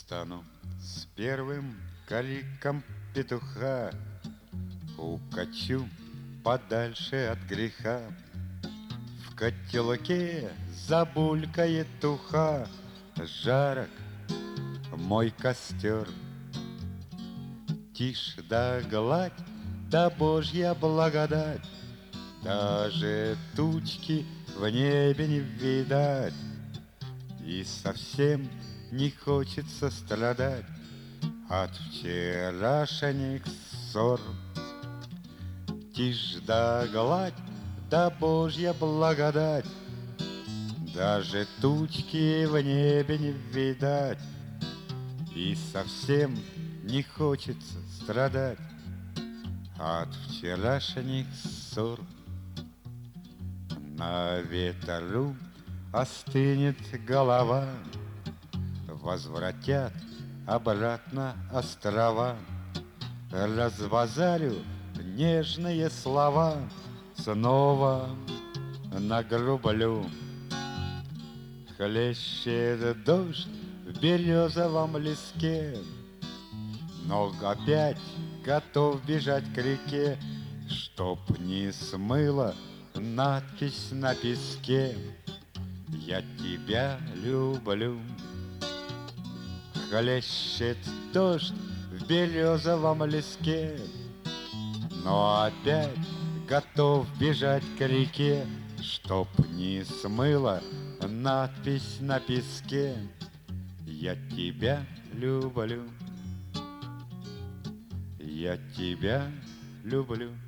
Встану с первым криком петуха, укачу подальше от греха. В котелке забулькает туха, жарок мой костер. Тишь да гладь, да Божья благодать, даже тучки в небе не видать. И совсем не хочется страдать от вчерашних ссор. Тишь да гладь, да Божья благодать, даже тучки в небе не видать. И совсем не хочется страдать от вчерашних ссор. На ветру остынет голова, возвратят обратно острова. Разбазарю нежные слова, снова нагрублю. Хлещет дождь в березовом леске, но опять готов бежать к реке, чтоб не смыло надпись на песке: «Я тебя люблю». Хлещет дождь в березовом леске, но опять готов бежать к реке, чтоб не смыло надпись на песке: «Я тебя люблю». Я тебя люблю.